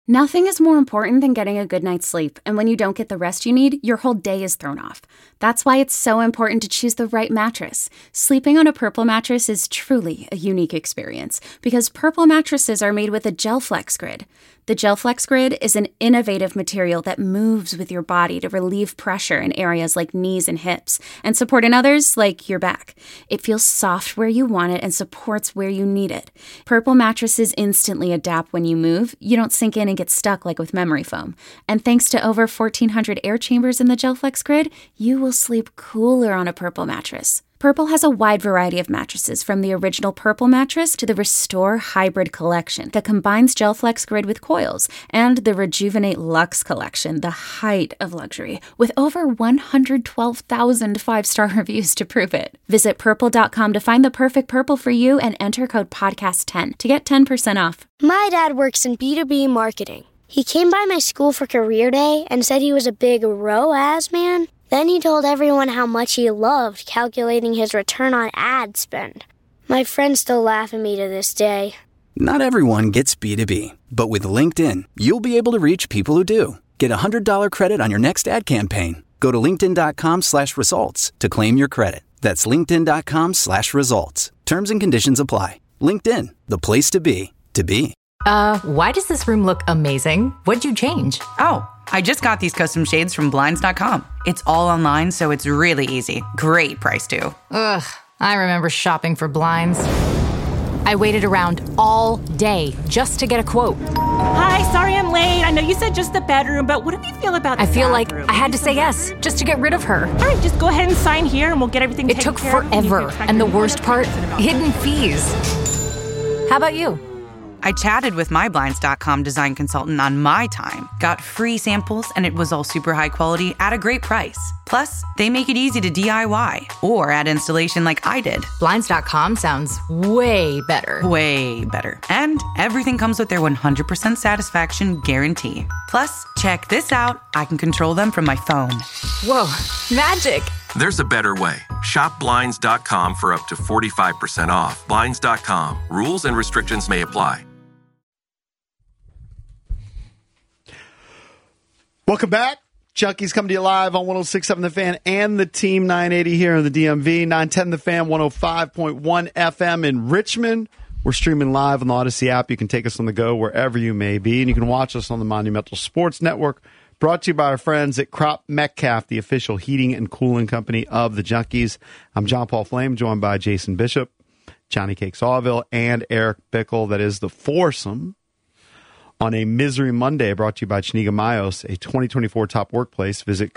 Nothing is more important than getting a good night's sleep, and when you don't get the rest you need, your whole day is thrown off. That's why it's so important to choose the right mattress. Sleeping on a Purple mattress is truly a unique experience, because Purple mattresses are made with a GelFlex Grid. The GelFlex Grid is an innovative material that moves with your body to relieve pressure in areas like knees and hips, and support in others like your back. It feels soft where you want it and supports where you need it. Purple mattresses instantly adapt when you move. You don't sink in and get stuck like with memory foam. And thanks to over 1,400 air chambers in the GelFlex Grid, you will sleep cooler on a Purple mattress. Purple has a wide variety of mattresses, from the original Purple mattress to the Restore Hybrid collection that combines GelFlex Grid with coils, and the Rejuvenate Luxe collection, the height of luxury, with over 112,000 five-star reviews to prove it. Visit purple.com to find the perfect Purple for you and enter code podcast10 to get 10% off. My dad works in B2B marketing. He came by my school for career day and said he was a big ROAS man. Then he told everyone how much he loved calculating his return on ad spend. My friends still laugh at me to this day. Not everyone gets B2B, but with LinkedIn, you'll be able to reach people who do. Get a $100 credit on your next ad campaign. Go to linkedin.com/results to claim your credit. That's linkedin.com/results. Terms and conditions apply. LinkedIn, the place to be, to be. Why does this room look amazing? What'd you change? Oh, I just got these custom shades from Blinds.com. It's all online, so it's really easy. Great price, too. Ugh, I remember shopping for blinds. I waited around all day just to get a quote. Hi, sorry I'm late. I know you said just the bedroom, but what do you feel about the I feel bathroom? like I had to say yes just to get rid of her. All right, just go ahead and sign here and we'll get everything taken care of. It took forever, and the worst part, hidden fees. How about you? I chatted with my Blinds.com design consultant on my time, got free samples, and it was all super high quality at a great price. Plus, they make it easy to DIY or add installation like I did. Blinds.com sounds way better. Way better. And everything comes with their 100% satisfaction guarantee. Plus, check this out. I can control them from my phone. Whoa, magic. There's a better way. Shop Blinds.com for up to 45% off. Blinds.com. Rules and restrictions may apply. Welcome back. Junkies coming to you live on 106.7 The Fan and the Team 980 here in the DMV. 910 The Fan, 105.1 FM in Richmond. We're streaming live on the Odyssey app. You can take us on the go wherever you may be. And you can watch us on the Monumental Sports Network. Brought to you by our friends at Crop Metcalf, the official heating and cooling company of the Junkies. I'm John Paul Flame, joined by Jason Bishop, Johnny Cake Sawville, and Eric Bickle. That is the foursome on a Misery Monday, brought to you by Chiniga Mayos, a 2024 top workplace. Visit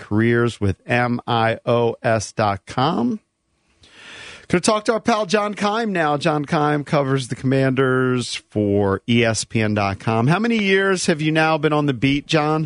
careerswithmios.com. Going to talk to our pal John Keim now. John Keim covers the Commanders for ESPN.com. How many years have you now been on the beat, John?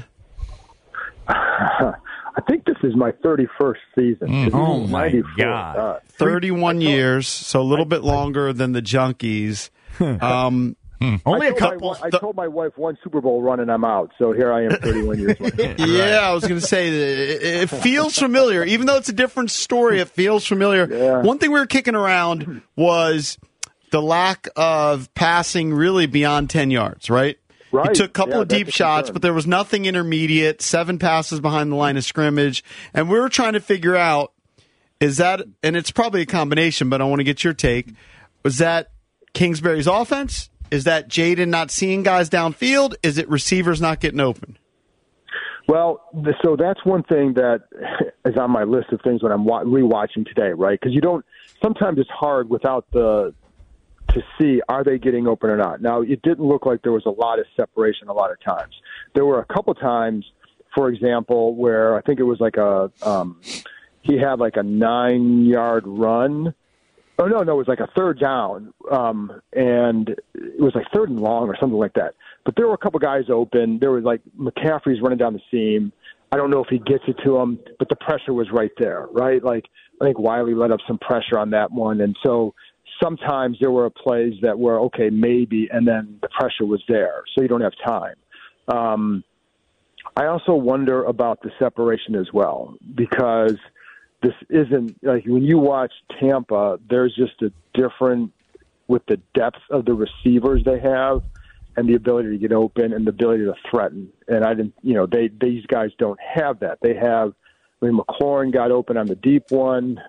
I think this is my 31st season. Oh, my God. 31 years, so a little bit longer than the Junkies. Only a couple. I told my wife one Super Bowl run and I'm out. So here I am 31 years later. Yeah, I was going to say, it feels familiar. Even though it's a different story, it feels familiar. Yeah. One thing we were kicking around was the lack of passing really beyond 10 yards, right? Right. He took a couple of that's deep a shots, concern. but there was nothing intermediate, 7 passes behind the line of scrimmage. And we were trying to figure out, is that, and it's probably a combination, but I want to get your take, was that Kingsbury's offense? Is that Jaden not seeing guys downfield? Is it receivers not getting open? Well, so that's one thing that is on my list of things when I'm rewatching today, right? Because sometimes it's hard without to see, are they getting open or not? Now, it didn't look like there was a lot of separation a lot of times. There were a couple times, for example, where I think it was like he had like a 9-yard run. Oh, no, it was like a third down, and it was like third and long or something like that. But there were a couple guys open. There was like McCaffrey's running down the seam. I don't know if he gets it to him, but the pressure was right there, right? Like I think Wiley let up some pressure on that one. And so sometimes there were plays that were, okay, maybe, and then the pressure was there, so you don't have time. I also wonder about the separation as well, because this isn't like when you watch Tampa, there's just a different with the depth of the receivers they have. and the ability to get open and the ability to threaten. And I didn't, these guys don't have that. They have, McLaurin got open on the deep one,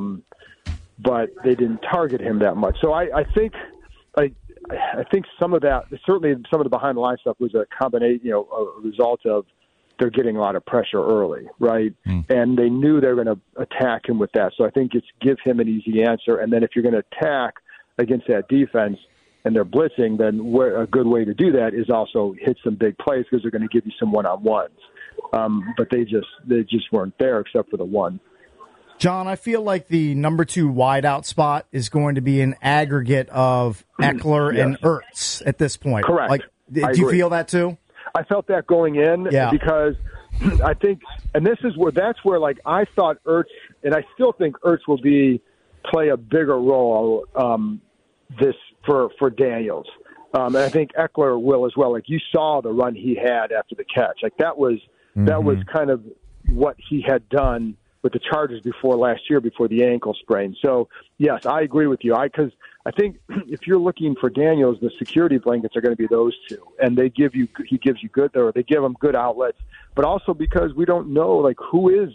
but they didn't target him that much. So I think some of that, certainly some of the behind the line stuff was a combination, a result of they're getting a lot of pressure early, right? And they knew they were going to attack him with that. So I think it's give him an easy answer. And then if you're going to attack against that defense and they're blitzing, then a good way to do that is also hit some big plays because they're going to give you some one-on-ones. But they just weren't there except for the one. John, I feel like the number 2 wideout spot is going to be an aggregate of Eckler and Ertz at this point. Correct. Do you feel that too? I felt that going in because I think, and that's where I thought Ertz, and I still think Ertz will play a bigger role this for Daniels. And I think Eckler will as well. Like you saw the run he had after the catch. Like that was kind of what he had done with the Chargers before last year, before the ankle sprain. So yes, I agree with you. Because I think if you're looking for Daniels, the security blankets are going to be those two, and he gives you good, or they give him good outlets, but also because we don't know who is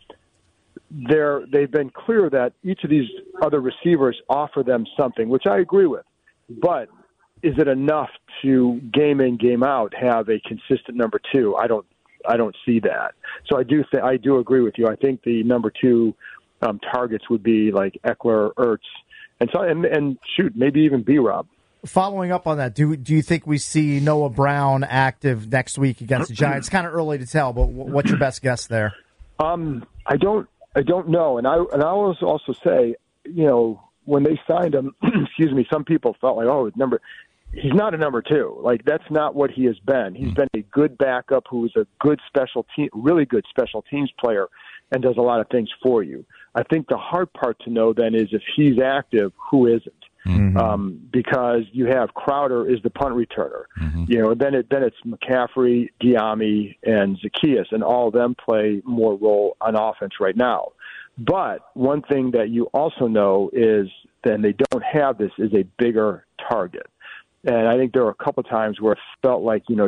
there. They've been clear that each of these other receivers offer them something, which I agree with, but is it enough to game in, game out have a consistent number 2? I don't see that. So I do agree with you. I think the number 2 targets would be like Eckler, Ertz, and shoot, maybe even B-Rob. Following up on that, do you think we see Noah Brown active next week against the Giants? Kind of early to tell, but what's your best guess there? I don't know, and I will also say, when they signed him, excuse me, some people felt like, he's not a number 2. That's not what he has been. He's been a good backup who is a good really good special teams player and does a lot of things for you. I think the hard part to know then is if he's active, who isn't? Because you have Crowder is the punt returner. Then it's McCaffrey, Diami, and Zacchaeus, and all of them play more role on offense right now. But one thing that you also know is then they don't have this is a bigger target. And I think there were a couple of times where it felt like, you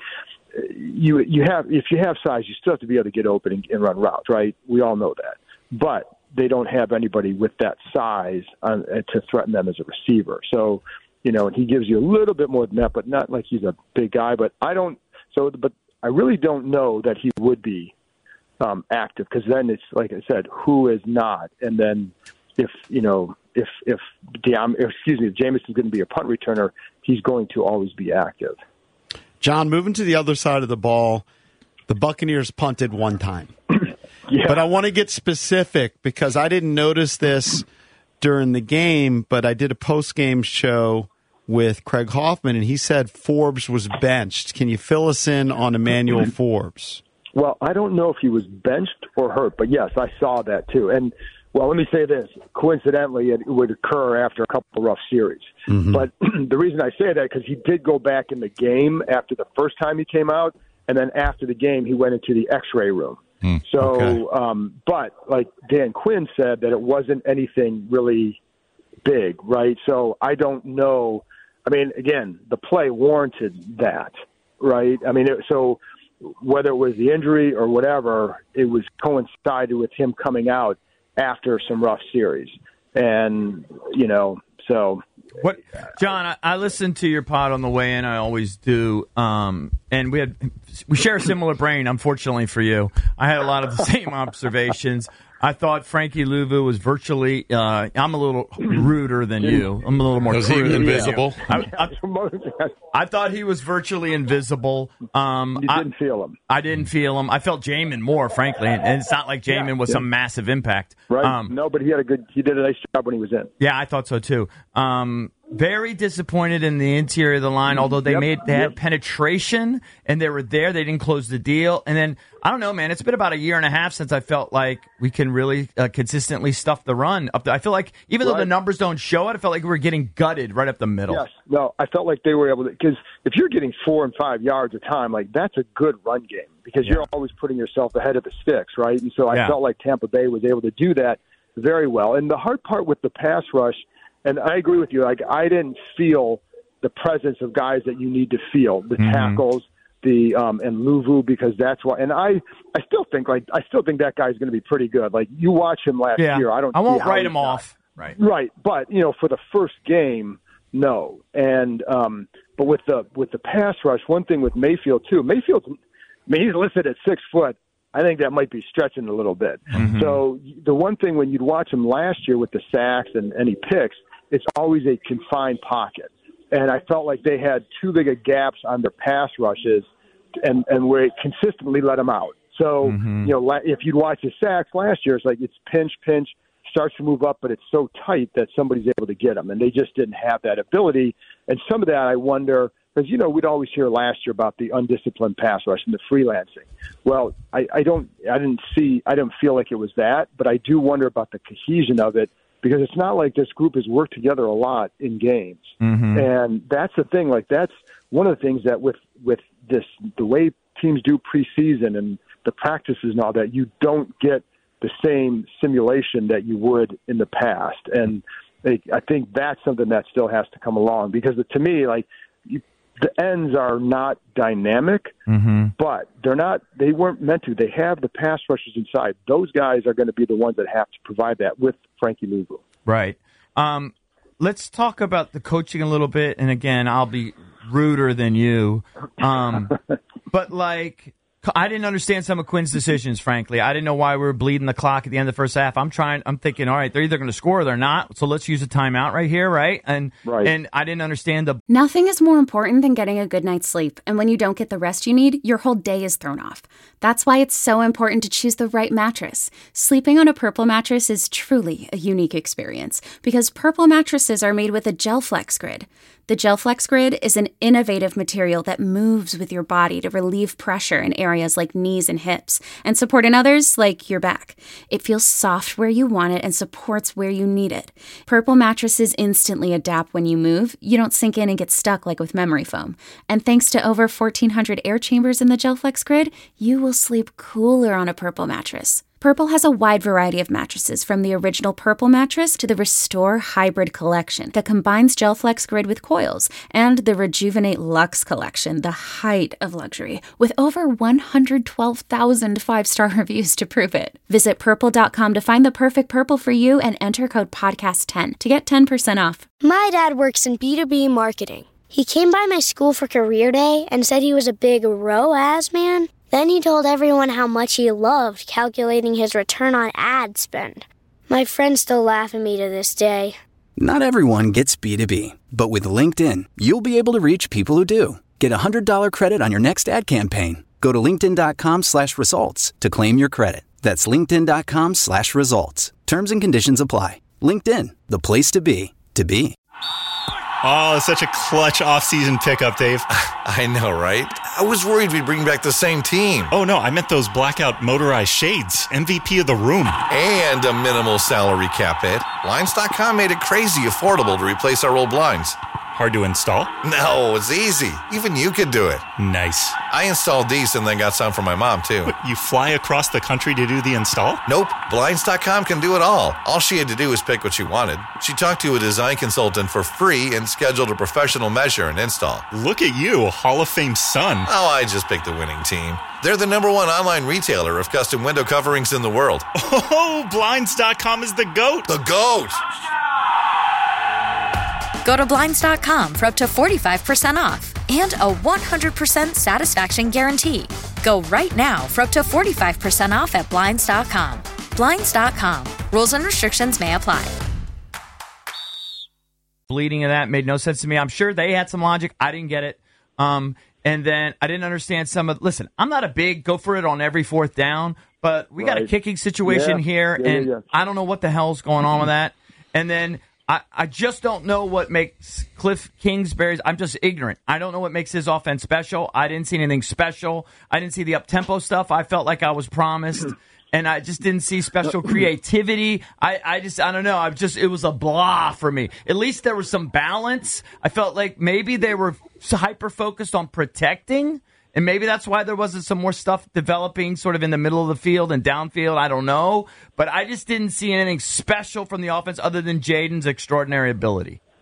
have, if you have size, you still have to be able to get open and run routes, right? We all know that. But they don't have anybody with that size to threaten them as a receiver. So, he gives you a little bit more than that, but not like he's a big guy. But I really don't know that he would be active, because then it's, like I said, who is not? And then if Jameson's going to be a punt returner, he's going to always be active. John, moving to the other side of the ball, the Buccaneers punted one time. But I want to get specific because I didn't notice this during the game, but I did a post-game show with Craig Hoffman, and he said Forbes was benched. Can you fill us in on Emmanuel Forbes? Well, I don't know if he was benched or hurt, but yes, I saw that too. And well, let me say this. Coincidentally, it would occur after a couple of rough series. But the reason I say that, because he did go back in the game after the first time he came out, and then after the game, he went into the X-ray room. But like Dan Quinn said, that it wasn't anything really big, right? So I don't know. I mean, again, the play warranted that, right? I mean, so whether it was the injury or whatever, it was coincided with him coming out after some rough series. And, so. What, John, I listened to your pod on the way in. I always do. And we share a similar brain, unfortunately for you. I had a lot of the same observations. I thought Frankie Louvu was virtually I'm a little ruder than you. I'm a little more Was he invisible? I thought he was virtually invisible. You didn't feel him. I didn't feel him. I felt Jamin more, frankly. And it's not like Jamin was some massive impact. Right. No, but he did a nice job when he was in. Yeah, I thought so too. Very disappointed in the interior of the line, although they had penetration and they were there. They didn't close the deal. And then, I don't know, man, it's been about a year and a half since I felt like we can really consistently stuff the run up there. I feel like even though the numbers don't show it, I felt like we were getting gutted right up the middle. Yes. No, I felt like they were able to, because if you're getting 4 and 5 yards a time, like that's a good run game because you're always putting yourself ahead of the sticks, right? And so I felt like Tampa Bay was able to do that very well. And the hard part with the pass rush, and I agree with you, like I didn't feel the presence of guys that you need to field, the tackles, and Luvu, because that's why. And I still think that guy's going to be pretty good. Like, you watch him last year, I won't write him off. Right. But for the first game, no. And but with the pass rush, one thing with Mayfield too. He's listed at 6 foot. I think that might be stretching a little bit. So the one thing when you'd watch him last year with the sacks and any picks, it's always a confined pocket. And I felt like they had too big of gaps on their pass rushes, and where it consistently let them out. So, if you'd watch the sacks last year, it's like it's pinch, starts to move up, but it's so tight that somebody's able to get them. And they just didn't have that ability. And some of that I wonder, because, we'd always hear last year about the undisciplined pass rush and the freelancing. Well, I don't feel like it was that, but I do wonder about the cohesion of it, because it's not like this group has worked together a lot in games. And that's the thing. Like, that's one of the things that with this, the way teams do preseason and the practices and all that, you don't get the same simulation that you would in the past. And I think that's something that still has to come along, because to me, like, the ends are not dynamic, but they weren't meant to. They have the pass rushers inside. Those guys are going to be the ones that have to provide that with Frankie Luvu. Right. Let's talk about the coaching a little bit. And again, I'll be ruder than you. But I didn't understand some of Quinn's decisions, frankly. I didn't know why we were bleeding the clock at the end of the first half. I'm thinking, all right, they're either going to score or they're not, so let's use a timeout right here, right? And I didn't understand the... Nothing is more important than getting a good night's sleep, and when you don't get the rest you need, your whole day is thrown off. That's why it's so important to choose the right mattress. Sleeping on a Purple mattress is truly a unique experience, because Purple mattresses are made with a GelFlex Grid. The GelFlex Grid is an innovative material that moves with your body to relieve pressure in areas like knees and hips, and support in others like your back. It feels soft where you want it and supports where you need it. Purple mattresses instantly adapt when you move. You don't sink in and get stuck like with memory foam. And thanks to over 1,400 air chambers in the GelFlex Grid, you will sleep cooler on a Purple mattress. Purple has a wide variety of mattresses, from the original Purple mattress to the Restore Hybrid collection that combines GelFlex Grid with coils, and the Rejuvenate Luxe collection, the height of luxury, with over 112,000 five-star reviews to prove it. Visit Purple.com to find the perfect Purple for you and enter code PODCAST10 to get 10% off. My dad works in B2B marketing. He came by my school for career day and said he was a big ROAS man. Then he told everyone how much he loved calculating his return on ad spend. My friends still laugh at me to this day. Not everyone gets B2B, but with LinkedIn, you'll be able to reach people who do. Get a $100 credit on your next ad campaign. Go to linkedin.com/results to claim your credit. That's linkedin.com/results. Terms and conditions apply. LinkedIn, the place to be, to be. Oh, such a clutch off-season pickup, Dave. I know, right? I was worried we'd bring back the same team. Oh, no, I meant those blackout motorized shades. MVP of the room. And a minimal salary cap hit. Blinds.com made it crazy affordable to replace our old blinds. Hard to install? No, it's easy. Even you could do it. Nice. I installed these and then got some for my mom, too. But you fly across the country to do the install? Nope. Blinds.com can do it all. All she had to do was pick what she wanted. She talked to a design consultant for free and scheduled a professional measure and install. Look at you, a Hall of Fame son. Oh, I just picked the winning team. They're the #1 online retailer of custom window coverings in the world. Oh, Blinds.com is the GOAT. The GOAT! Go to Blinds.com for up to 45% off and a 100% satisfaction guarantee. Go right now for up to 45% off at Blinds.com. Blinds.com. Rules and restrictions may apply. Bleeding of that made no sense to me. I'm sure they had some logic. I didn't get it. And then I didn't understand some of... Listen, I'm not a big go for it on every fourth down, but we got a kicking situation here, and I don't know what the hell's going on with that. And then... I just don't know what makes Cliff Kingsbury's... I'm just ignorant. I don't know what makes his offense special. I didn't see anything special. I didn't see the up-tempo stuff I felt like I was promised. And I just didn't see special creativity. I don't know. It was a blah for me. At least there was some balance. I felt like maybe they were hyper-focused on protecting. And maybe that's why there wasn't some more stuff developing sort of in the middle of the field and downfield. I don't know. But I just didn't see anything special from the offense other than Jaden's extraordinary ability.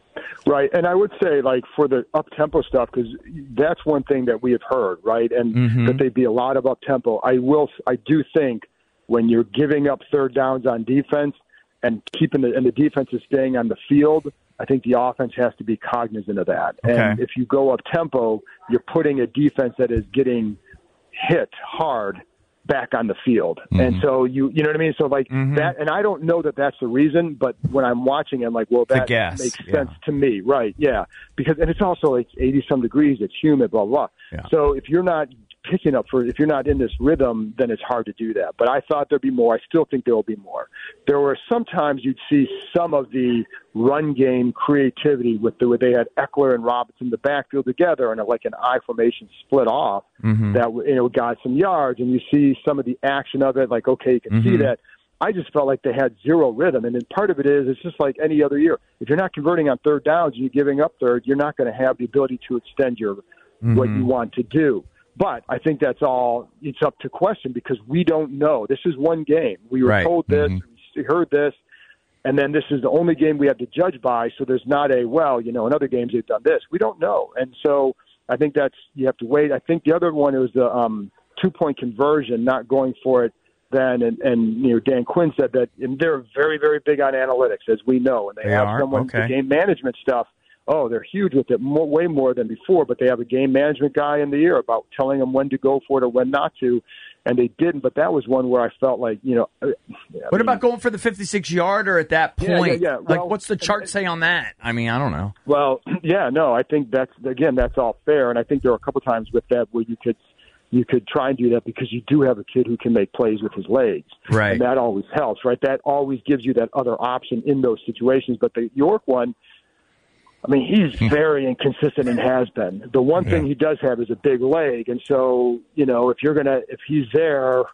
Right, and I would say, like, for the up-tempo stuff, because that's one thing that we have heard, right, and that there'd be a lot of up-tempo. I do think when you're giving up third downs on defense and the defense is staying on the field, I think the offense has to be cognizant of that. Okay. And if you go up-tempo, you're putting a defense that is getting hit hard back on the field. And so you know what I mean? So like that, and I don't know that that's the reason, but when I'm watching, I'm like, well, that makes sense to me. Right. Yeah. Because, and it's also like 80 some degrees. It's humid, blah, blah. Yeah. So if you're not picking up if you're not in this rhythm, then it's hard to do that. But I thought there'd be more. I still think there will be more. There were sometimes you'd see some of the run game creativity where they had Eckler and Robinson in the backfield together and like an I formation split off that got some yards, and you see some of the action of it. Like, okay, you can see that. I just felt like they had zero rhythm, and then part of it is it's just like any other year. If you're not converting on third downs and you're giving up third, you're not going to have the ability to extend your what you want to do. But I think that's all it's up to question because we don't know. This is one game. We were told this, we heard this, and then this is the only game we have to judge by, so there's not in other games they've done this. We don't know. And so I think you have to wait. I think the other one was the 2-point conversion, not going for it then. And Dan Quinn said that and they're very, very big on analytics, as we know, and they have someone the game management stuff. Oh, they're huge with it, way more than before, but they have a game management guy in the ear about telling them when to go for it or when not to, and they didn't. But that was one where I felt like, What about going for the 56-yarder at that point? Yeah. Well, like, what's the chart say on that? I mean, I don't know. Well, I think that's all fair, and I think there are a couple times with that where you could try and do that because you do have a kid who can make plays with his legs. Right. And that always helps, right? That always gives you that other option in those situations. But the York one, I mean, he's very inconsistent and has been. The one thing he does have is a big leg. And so, if he's there,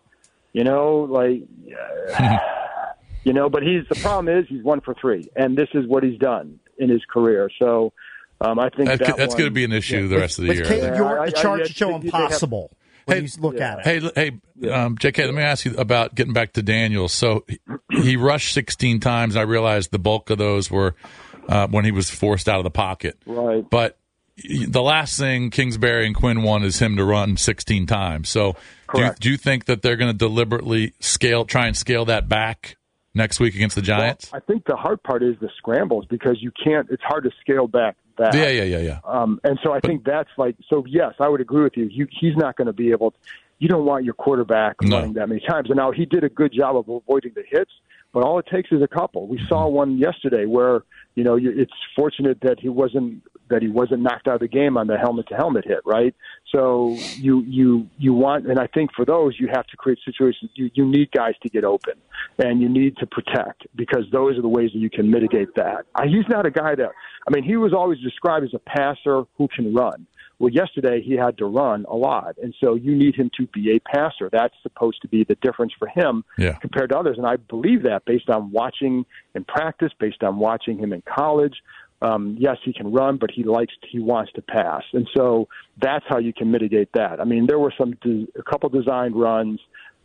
but the problem is he's 1 for 3. And this is what he's done in his career. So I think that's going to be an issue the rest of the year. With Caleb York, the charts show impossible. When you look at it. Hey, JK, let me ask you about getting back to Daniels. So he rushed 16 times. I realized the bulk of those were when he was forced out of the pocket. Right. But the last thing Kingsbury and Quinn want is him to run 16 times. So do you think that they're going to deliberately try and scale that back next week against the Giants? Well, I think the hard part is the scrambles because it's hard to scale back that. Yeah. And so I think that's yes, I would agree with you. He's not going to be able to, you don't want your quarterback running that many times. And now he did a good job of avoiding the hits, but all it takes is a couple. We saw one yesterday where, it's fortunate that he wasn't knocked out of the game on the helmet-to-helmet hit, right? So you want, and I think for those, you have to create situations. You need guys to get open, and you need to protect because those are the ways that you can mitigate that. He's not a guy that, he was always described as a passer who can run. Well, yesterday he had to run a lot, and so you need him to be a passer. That's supposed to be the difference for him compared to others, and I believe that based on watching in practice, based on watching him in college. Yes, he can run, but he wants to pass, and so that's how you can mitigate that. There were a couple designed runs,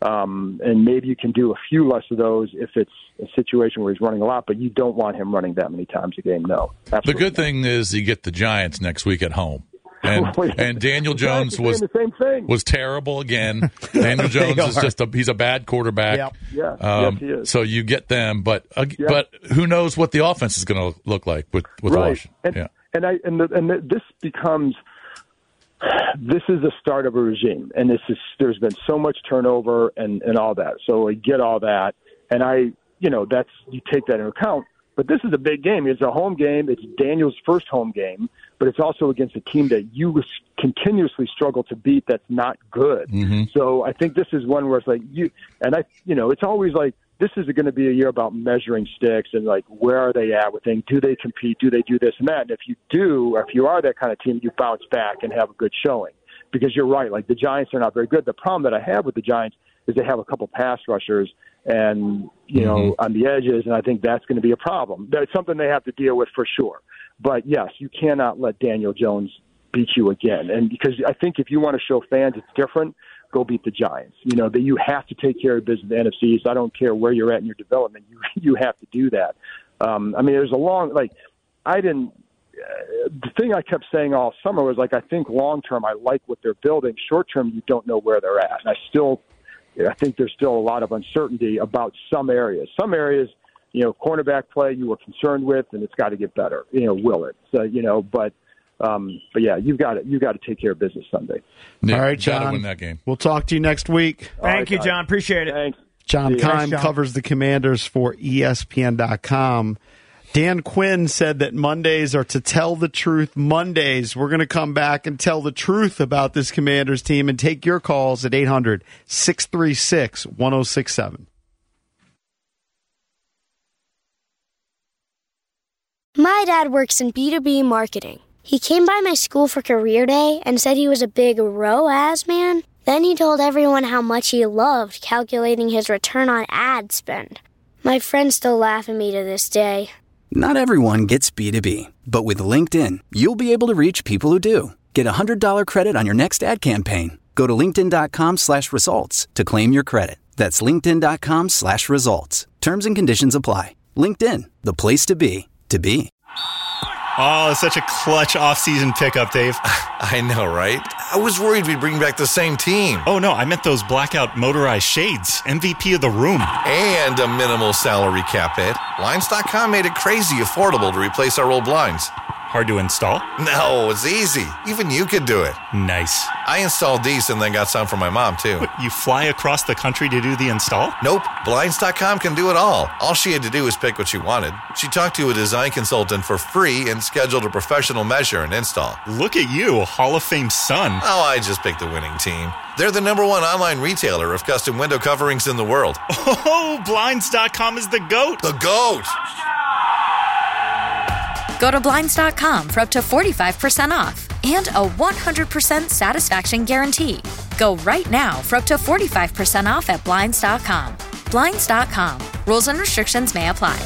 and maybe you can do a few less of those if it's a situation where he's running a lot, but you don't want him running that many times a game. No, absolutely. The good thing is you get the Giants next week at home. And Daniel Jones was terrible again. Daniel Jones is he's a bad quarterback. Yep. Yes, he is. So you get them, but who knows what the offense is going to look like with Washington? This becomes this is the start of a regime, and there's been so much turnover and all that. So I get all that, and that's you take that into account. But this is a big game. It's a home game. It's Daniel's first home game, but it's also against a team that you continuously struggle to beat that's not good. So I think this is one where it's like it's always like this is going to be a year about measuring sticks and like where are they at with things? Do they compete? Do they do this and that? And if you do, or if you are that kind of team, you bounce back and have a good showing because you're right. Like the Giants are not very good. The problem that I have with the Giants is they have a couple pass rushers and, on the edges, and I think that's going to be a problem. That's something they have to deal with for sure. But, yes, you cannot let Daniel Jones beat you again. And because I think if you want to show fans it's different, go beat the Giants. That you have to take care of business in the NFC. So I don't care where you're at in your development. You have to do that. There's a long – I didn't the thing I kept saying all summer was like, I think long term I like what they're building. Short term, you don't know where they're at. And I think there's still a lot of uncertainty about some areas. Some areas, cornerback play you were concerned with, and it's got to get better. Will it? So, but yeah, you've got to take care of business Sunday. All right, John. Got to win that game. We'll talk to you next week. Thank you, John. Appreciate it. Thanks. John Keim covers the Commanders for ESPN.com. Dan Quinn said that Mondays are to tell the truth Mondays. We're going to come back and tell the truth about this Commanders team and take your calls at 800-636-1067. My dad works in B2B marketing. He came by my school for career day and said he was a big ROAS man. Then he told everyone how much he loved calculating his return on ad spend. My friends still laugh at me to this day. Not everyone gets B2B, but with LinkedIn, you'll be able to reach people who do. Get a $100 credit on your next ad campaign. Go to linkedin.com/results to claim your credit. That's linkedin.com/results. Terms and conditions apply. LinkedIn, the place to be, to be. Oh, it's such a clutch off-season pickup, Dave. I know, right? I was worried we'd bring back the same team. Oh, no, I meant those blackout motorized shades. MVP of the room. And a minimal salary cap hit. Blinds.com made it crazy affordable to replace our old blinds. Hard to install? No, it's easy. Even you could do it. Nice. I installed these and then got some for my mom, too. What, you fly across the country to do the install? Nope. Blinds.com can do it all. All she had to do was pick what she wanted. She talked to a design consultant for free and scheduled a professional measure and install. Look at you, a Hall of Fame son. Oh, I just picked the winning team. They're the #1 online retailer of custom window coverings in the world. Oh, Blinds.com is the GOAT. The GOAT! Go to Blinds.com for up to 45% off and a 100% satisfaction guarantee. Go right now for up to 45% off at Blinds.com. Blinds.com. Rules and restrictions may apply.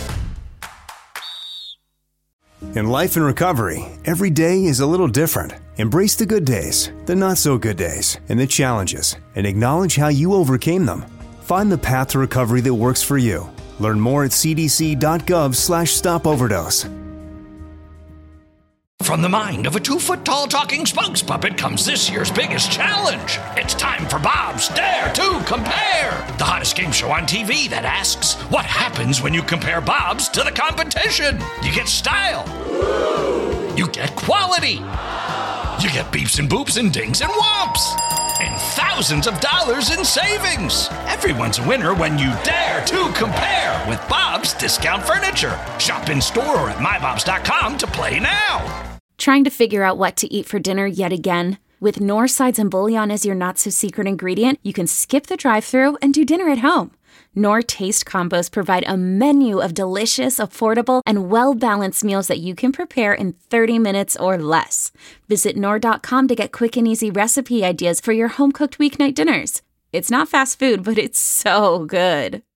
In life and recovery, every day is a little different. Embrace the good days, the not-so-good days, and the challenges, and acknowledge how you overcame them. Find the path to recovery that works for you. Learn more at cdc.gov/stopoverdose. From the mind of a 2-foot-tall talking spokes puppet comes this year's biggest challenge. It's time for Bob's Dare to Compare, the hottest game show on TV that asks, what happens when you compare Bob's to the competition? You get style. You get quality. You get beeps and boops and dings and whomps. And thousands of dollars in savings. Everyone's a winner when you dare to compare with Bob's Discount Furniture. Shop in store or at mybobs.com to play now. Trying to figure out what to eat for dinner yet again? With Knorr sides and bouillon as your not-so-secret ingredient, you can skip the drive-thru and do dinner at home. Knorr Taste Combos provide a menu of delicious, affordable, and well-balanced meals that you can prepare in 30 minutes or less. Visit Knorr.com to get quick and easy recipe ideas for your home-cooked weeknight dinners. It's not fast food, but it's so good.